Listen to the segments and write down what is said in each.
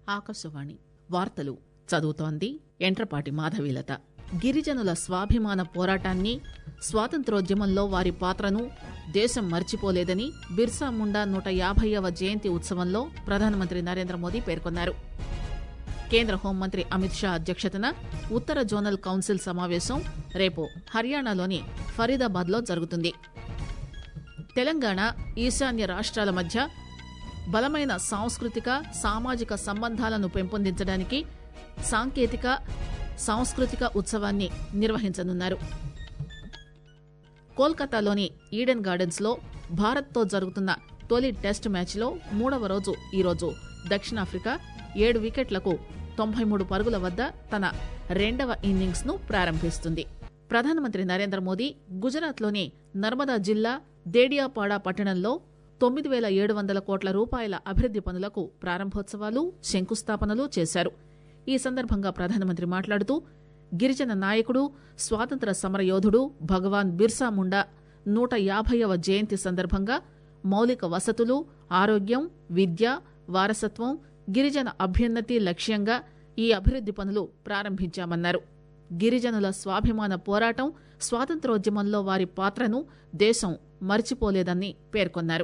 ఆకాశవాణి వార్తలు చదువుతోంది ఎంట్రపాటి మాధవీలత. గిరిజనుల స్వాభిమాన పోరాటాన్ని, స్వాతంత్రోద్యమంలో వారి పాత్రను దేశం మర్చిపోలేదని బిర్సా ముండా 150వ జయంతి ఉత్సవంలో ప్రధానమంత్రి నరేంద్ర మోదీ పేర్కొన్నారు. కేంద్ర హోంమంత్రి అమిత్ షా అధ్యక్షతన ఉత్తర జోనల్ కౌన్సిల్ సమావేశం రేపు హర్యానాలోని ఫరీదాబాద్లో జరుగుతుంది. తెలంగాణ, ఈశాన్య రాష్ట్రాల మధ్య బలమైన సాంస్కృతిక, సామాజిక సంబంధాలను పెంపొందించడానికి సాంకేతిక, సాంస్కృతిక ఉత్సవాన్ని నిర్వహించనున్నారు. కోల్కతాలోని ఈడెన్ గార్డెన్స్ లో భారత్తో జరుగుతున్న తొలి టెస్ట్ మ్యాచ్లో 3వ రోజు ఈరోజు దక్షిణాఫ్రికా 7 వికెట్లకు 93 పరుగుల వద్ద తన 2వ ఇన్నింగ్స్ ను ప్రారంభిస్తుంది. ప్రధానమంత్రి నరేంద్ర మోదీ గుజరాత్లోని నర్మదా జిల్లా దేడియాపాడా పట్టణంలో 9,700 కోట్ల రూపాయల అభివృద్ది పనులకు ప్రారంభోత్సవాలు, శంకుస్థాపనలు చేశారు. ఈ సందర్భంగా ప్రధానమంత్రి మాట్లాడుతూ గిరిజన నాయకుడు, స్వాతంత్ర సమరయోధుడు భగవాన్ బిర్సా ముండా 150వ జయంతి సందర్భంగా మౌలిక వసతులు, ఆరోగ్యం, విద్య, వారసత్వం, గిరిజన అభ్యున్నతి లక్ష్యంగా ఈ అభివృద్ది పనులు ప్రారంభించామన్నారు. గిరిజనుల స్వాభిమాన పోరాటం, స్వాతంత్రోద్యమంలో వారి పాత్రను దేశం మర్చిపోలేదని పేర్కొన్నారు.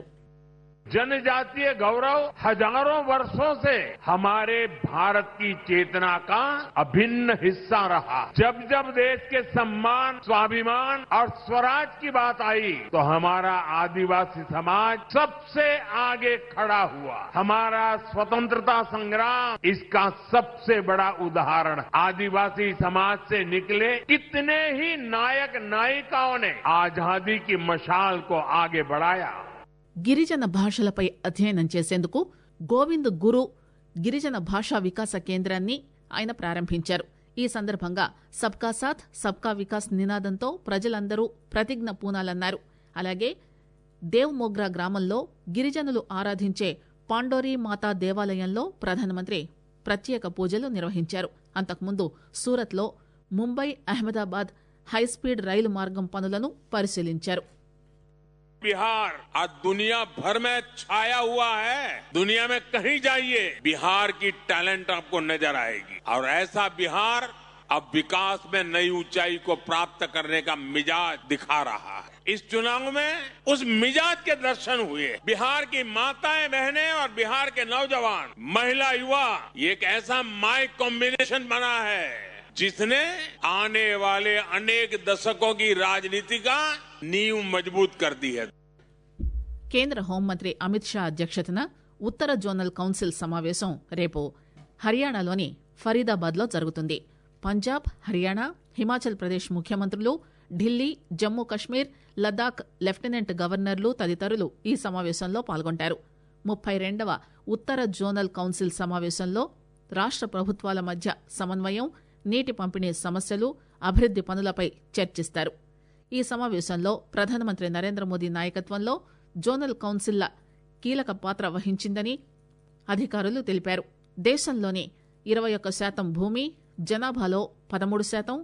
जनजातीय गौरव हजारों वर्षों से हमारे भारत की चेतना का अभिन्न हिस्सा रहा। जब जब देश के सम्मान, स्वाभिमान और स्वराज की बात आई तो हमारा आदिवासी समाज सबसे आगे खड़ा हुआ। हमारा स्वतंत्रता संग्राम इसका सबसे बड़ा उदाहरण। आदिवासी समाज से निकले कितने ही नायक नायिकाओं ने आजादी की मशाल को आगे बढ़ाया. గిరిజన భాషలపై అధ్యయనం చేసేందుకు గోవింద్ గురు గిరిజన భాషా వికాస కేంద్రాన్ని ఆయన ప్రారంభించారు. ఈ సందర్భంగా సబ్కా సాథ్ సబ్కా వికాస్ నినాదంతో ప్రజలందరూ ప్రతిజ్ఞ పూనాలన్నారు. అలాగే దేవ్ మోగ్రా గ్రామంలో గిరిజనులు ఆరాధించే పాండోరీ మాతా దేవాలయంలో ప్రధానమంత్రి ప్రత్యేక పూజలు నిర్వహించారు. అంతకుముందు సూరత్లో ముంబై అహ్మదాబాద్ హైస్పీడ్ రైలు మార్గం పనులను పరిశీలించారు. बिहार आज दुनिया भर में छाया हुआ है. दुनिया में कहीं जाइए बिहार की टैलेंट आपको नजर आएगी और ऐसा बिहार अब विकास में नई ऊंचाई को प्राप्त करने का मिजाज दिखा रहा है. इस चुनाव में उस मिजाज के दर्शन हुए. बिहार की माताएं, बहनें और बिहार के नौजवान, महिला, युवा, ये एक ऐसा माई कॉम्बिनेशन बना है जिसने आने वाले अनेक दशकों की राजनीति का नींव मजबूत कर दी है. కేంద్ర హోంమంత్రి అమిత్ షా అధ్యక్షతన ఉత్తర జోనల్ కౌన్సిల్ సమావేశం రేపు హర్యానాలోని ఫరీదాబాద్ లో జరుగుతుంది. పంజాబ్, హర్యానా, హిమాచల్ ప్రదేశ్ ముఖ్యమంత్రులు, ఢిల్లీ, జమ్మూ కశ్మీర్, లద్దాఖ్ లెఫ్టినెంట్ గవర్నర్లు తదితరులు ఈ సమావేశంలో పాల్గొంటారు. 32వ ఉత్తర జోనల్ కౌన్సిల్ సమావేశంలో రాష్ట ప్రభుత్వాల మధ్య సమన్వయం, నీటి పంపిణీ సమస్యలు, అభివృద్ది పనులపై చర్చిస్తారు. ఈ సమావేశంలో ప్రధానమంత్రి నరేంద్ర మోదీ నాయకత్వంలో జోనల్ కౌన్సిల్ల కీలక పాత్ర వహించిందని అధికారులు తెలిపారు. దేశంలోని 21% భూమి, జనాభాలో 13%,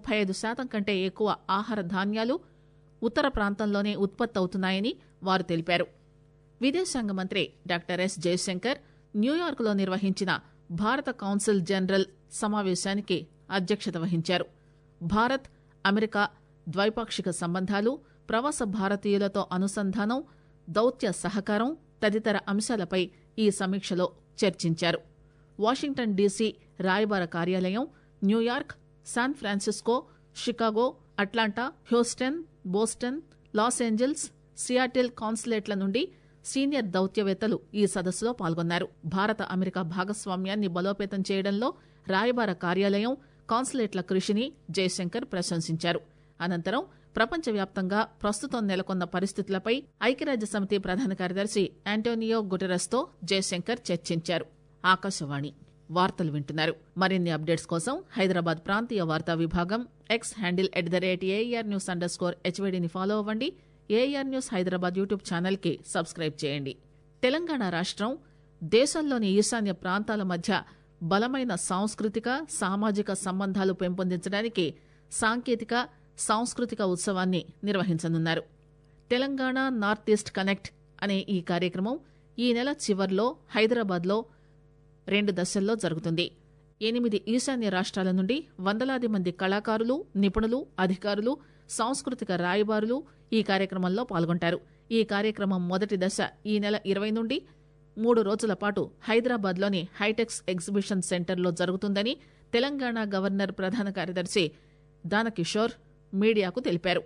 35% కంటే ఎక్కువ ఆహార ధాన్యాలు ఉత్తర ప్రాంతంలోనే ఉత్పత్తవుతున్నాయని వారు తెలిపారు. విదేశాంగ మంత్రి డాక్టర్ ఎస్ జయశంకర్ న్యూయార్క్లో నిర్వహించిన భారత కౌన్సిల్ జనరల్ సమావేశానికి అధ్యక్షత వహించారు. భారత్, అమెరికా ద్వైపాక్షిక సంబంధాలు, ప్రవాస భారతీయులతో అనుసంధానం, దౌత్య సహకారం తదితర అంశాలపై ఈ సమీక్షలో చర్చించారు. వాషింగ్టన్ డీసీ రాయబార కార్యాలయం, New York, San Francisco, Chicago, Atlanta, Houston, Boston, Los Angeles, Seattle కాన్సులేట్ల నుండి సీనియర్ దౌత్యవేత్తలు ఈ సదస్సులో పాల్గొన్నారు. భారత అమెరికా భాగస్వామ్యాన్ని బలోపేతం చేయడంలో రాయబార కార్యాలయం, కాన్సులేట్ల కృషిని జయశంకర్ ప్రశంసించారు. అనంతరం ప్రపంచవ్యాప్తంగా ప్రస్తుతం నెలకొన్న పరిస్థితులపై ఐక్యరాజ్యసమితి ప్రధాన కార్యదర్శి ఆంటోనియో గుటెరస్ తో జయశంకర్ చర్చించారు. ఆకాశవాణి వార్తలు వింటున్నారు. మరిన్ని అప్డేట్స్ కోసం హైదరాబాద్ ప్రాంతీయ వార్తా విభాగం ఎక్స్ హ్యాండిల్ @AIR News_HVDని ఫాలో అవ్వండి. AIR news Hyderabad YouTube channel కి సబ్స్క్రైబ్ చేయండి. తెలంగాణ రాష్ట్రం దేశంలోని ఈశాన్య ప్రాంతాల మధ్య బలమైన సాంస్కృతిక, సామాజిక సంబంధాలు పెంపొందించడానికి సాంకేతిక, సాంస్కృతిక ఉత్సవాన్ని నిర్వహించనున్నారు. తెలంగాణ నార్త్ ఈస్ట్ కనెక్ట్ అనే ఈ కార్యక్రమం ఈ నెల చివర్లో హైదరాబాద్లో 2 దశల్లో జరుగుతుంది. 8 ఈశాన్య రాష్ట్రాల నుండి వందలాది మంది కళాకారులు, నిపుణులు, అధికారులు, సాంస్కృతిక రాయబారులు ఈ కార్యక్రమంలో పాల్గొంటారు. ఈ కార్యక్రమం మొదటి దశ ఈ నెల 20 నుండి 3 రోజుల పాటు హైదరాబాద్లోని హైటెక్స్ ఎగ్జిబిషన్ సెంటర్లో జరుగుతుందని తెలంగాణ గవర్నర్ ప్రధాన కార్యదర్శి దానకిషోర్ మీడియాకు తెలిపారు.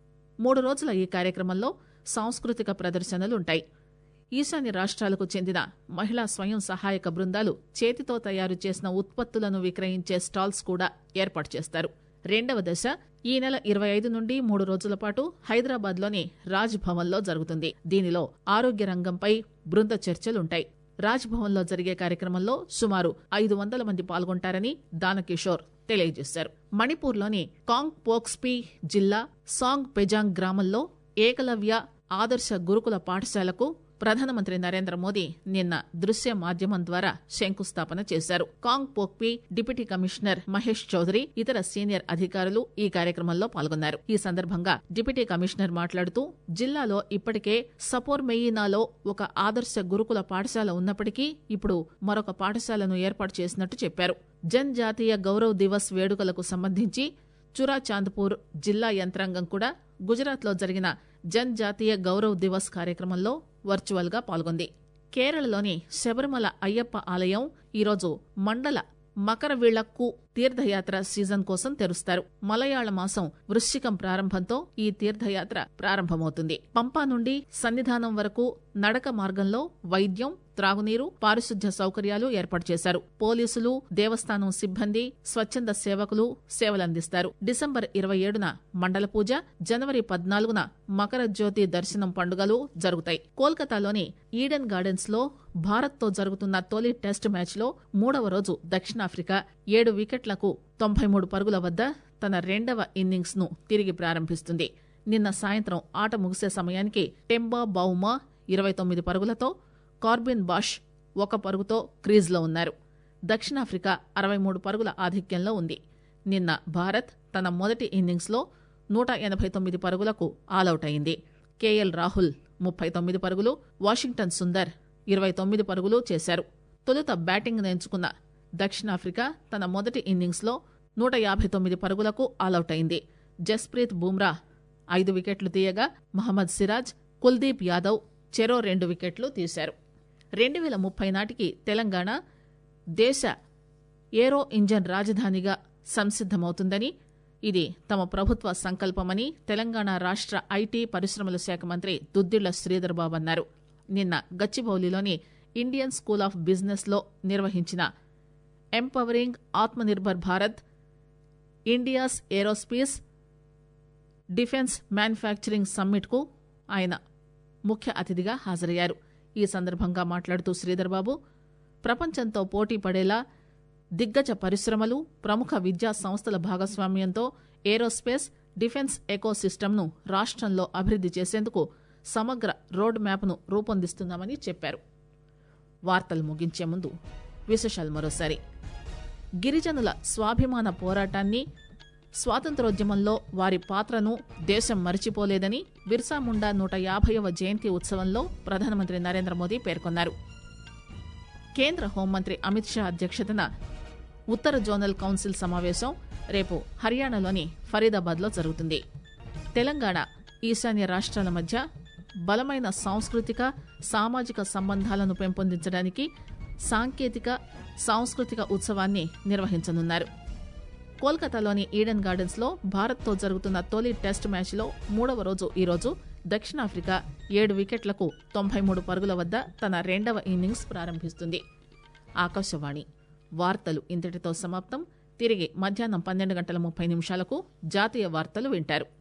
3 రోజుల ఈ కార్యక్రమంలో సాంస్కృతిక ప్రదర్శనలుంటాయి. ఈశాన్య రాష్ట్రాలకు చెందిన మహిళా స్వయం సహాయక బృందాలు చేతితో తయారు చేసిన ఉత్పత్తులను విక్రయించే స్టాల్స్ కూడా ఏర్పాటు చేస్తారు. 2వ దశ ఈ నెల 25 నుండి 3 రోజుల పాటు హైదరాబాద్లోని రాజ్ భవన్లో జరుగుతుంది. దీనిలో ఆరోగ్య రంగంపై బృంద చర్చలుంటాయి. రాజ్ భవన్లో జరిగే కార్యక్రమంలో సుమారు 500 మంది పాల్గొంటారని దానకిషోర్ తెలియజేశారు. మణిపూర్లోని కాంగ్ పోక్స్పీ జిల్లా సాంగ్ పెజాంగ్ గ్రామంలో ఏకలవ్య ఆదర్శ గురుకుల పాఠశాలకు ప్రధానమంత్రి నరేంద్ర మోదీ నిన్న దృశ్య మాధ్యమం ద్వారా శంకుస్థాపన చేశారు. Kangpokpi deputy commissioner Mahesh Chaudhary, ఇతర సీనియర్ అధికారులు ఈ కార్యక్రమంలో పాల్గొన్నారు. ఈ సందర్భంగా డిప్యూటీ కమిషనర్ మాట్లాడుతూ జిల్లాలో ఇప్పటికే సపోర్మెయినాలో ఒక ఆదర్శ గురుకుల పాఠశాల ఉన్నప్పటికీ ఇప్పుడు మరొక పాఠశాలను ఏర్పాటు చేసినట్టు చెప్పారు. జనజాతీయ గౌరవ్ దివస్ వేడుకలకు సంబంధించి చురాచాంద్పూర్ జిల్లా యంత్రాంగం కూడా గుజరాత్లో జరిగిన జనజాతీయ గౌరవ్ దివస్ కార్యక్రమంలో వర్చువల్ గా పాల్గొంది. కేరళలోని శబరిమల అయ్యప్ప ఆలయం ఈరోజు మండల మకరవిళక్కు తీర్థయాత్ర సీజన్ కోసం తెరుస్తారు. మలయాళ మాసం వృశ్చికం ప్రారంభంతో ఈ తీర్థయాత్ర ప్రారంభమవుతుంది. పంపా నుండి సన్నిధానం వరకు నడక మార్గంలో వైద్యం, త్రాగునీరు, పారిశుధ్య సౌకర్యాలు ఏర్పాటు చేశారు. పోలీసులు, దేవస్థానం సిబ్బంది, స్వచ్ఛంద సేవకులు సేవలందిస్తారు. డిసెంబర్ 27న మండల పూజ, జనవరి 14న మకర జ్యోతి దర్శనం పండుగలు జరుగుతాయి. కోల్కతాలోని ఈడెన్ గార్డెన్స్ లో భారత్ తో జరుగుతున్న తొలి టెస్ట్ మ్యాచ్ లో 3వ రోజు దక్షిణాఫ్రికా 7 వికెట్లకు 93 పరుగుల వద్ద తన 2వ ఇన్నింగ్స్ ను తిరిగి ప్రారంభిస్తుంది. నిన్న సాయంత్రం ఆట ముగిసే సమయానికి టెంబా బౌమా 29 పరుగులతో, కార్బిన్ బాష్ 1 పరుగుతో క్రీజ్లో ఉన్నారు. దక్షిణాఫ్రికా 63 పరుగుల ఆధిక్యంలో ఉంది. నిన్న భారత్ తన మొదటి ఇన్నింగ్స్ లో 189 పరుగులకు ఆలౌట్ అయింది. కేఎల్ రాహుల్ 39 పరుగులు, వాషింగ్టన్ సుందర్ 29 పరుగులు చేశారు. తొలుత బ్యాటింగ్ ఎంచుకున్న దక్షిణాఫ్రికా తన మొదటి ఇన్నింగ్స్ లో 159 పరుగులకు ఆలౌట్ అయింది. జస్ప్రీత్ బుమ్రా 5 వికెట్లు తీయగా మహమ్మద్ సిరాజ్, కుల్దీప్ యాదవ్ చెరో 2 వికెట్లు తీశారు. 2030 నాటికి తెలంగాణ దేశ ఏరో ఇంజన్ రాజధానిగా సంసిద్దమవుతుందని, ఇది తమ ప్రభుత్వ సంకల్పమని తెలంగాణ రాష్ట్ర ఐటీ పరిశ్రమల శాఖ మంత్రి దుద్దిళ్ల శ్రీధర్ బాబు అన్నారు. నిన్న గచ్చిబౌలిలోని ఇండియన్ స్కూల్ ఆఫ్ బిజినెస్ లో నిర్వహించిన empowering Atmanirbhar Bharat India's aerospace defence manufacturing summit కు ఆయన ముఖ్య అతిథిగా హాజరయ్యారు. ఈ సందర్భంగా మాట్లాడుతూ శ్రీధర్బాబు, ప్రపంచంతో పోటీ పడేలా దిగ్గజ పరిశ్రమలు, ప్రముఖ విద్యా సంస్థల భాగస్వామ్యంతో ఏరోస్పేస్ డిఫెన్స్ ఎకోసిస్టమ్ను రాష్ట్రంలో అభివృద్ది చేసేందుకు సమగ్ర రోడ్ మ్యాప్ను రూపొందిస్తున్నామని చెప్పారు. వార్తలు ముగించే ముందు విశేషాలు మరోసారి. గిరిజనుల స్వాభిమాన పోరాటాన్ని, స్వాతంత్రోద్యమంలో వారి పాత్రను దేశం మరిచిపోలేదని బిర్సా ముండా 150వ జయంతి ఉత్సవంలో ప్రధానమంత్రి నరేంద్ర మోదీ పేర్కొన్నారు. కేంద్ర హోంమంత్రి అమిత్ షా అధ్యక్షతన ఉత్తర జోనల్ కౌన్సిల్ సమావేశం రేపు హర్యానాలోని ఫరీదాబాద్లో జరుగుతుంది. తెలంగాణ, ఈశాన్య రాష్ట్రాల మధ్య బలమైన సాంస్కృతిక, సామాజిక సంబంధాలను పెంపొందించడానికి సాంకేతిక, సాంస్కృతిక ఉత్సవాన్ని నిర్వహించనున్నారు. కోల్కతాలోని ఈడెన్ గార్డెన్స్ లో భారత్తో జరుగుతున్న తొలి టెస్ట్ మ్యాచ్ లో 3వ రోజు ఈరోజు దక్షిణాఫ్రికా 7 వికెట్లకు 93 పరుగుల వద్ద తన 2వ ఇన్నింగ్స్ ప్రారంభిస్తుంది. ఆకాశవాణి వార్తలు ఇంతటితో సమాప్తం. తిరిగి మధ్యాహ్నం 12:30 జాతీయ వార్తలు వింటారు.